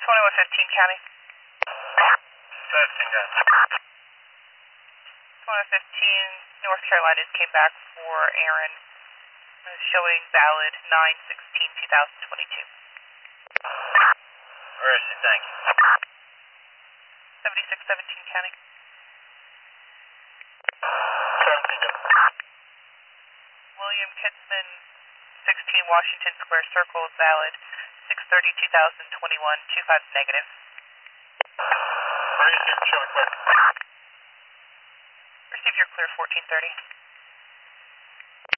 2115 County. 15 guys. 2115 North Carolina came back for Aaron, showing valid 9/16/2022. Where is he? Thank you. 7617 County. 17 guys. William Kitzman, 16 Washington Square Circle, valid 6/30/2021, 25 negative. Where is he? Showing clear. Receive your clear 1430.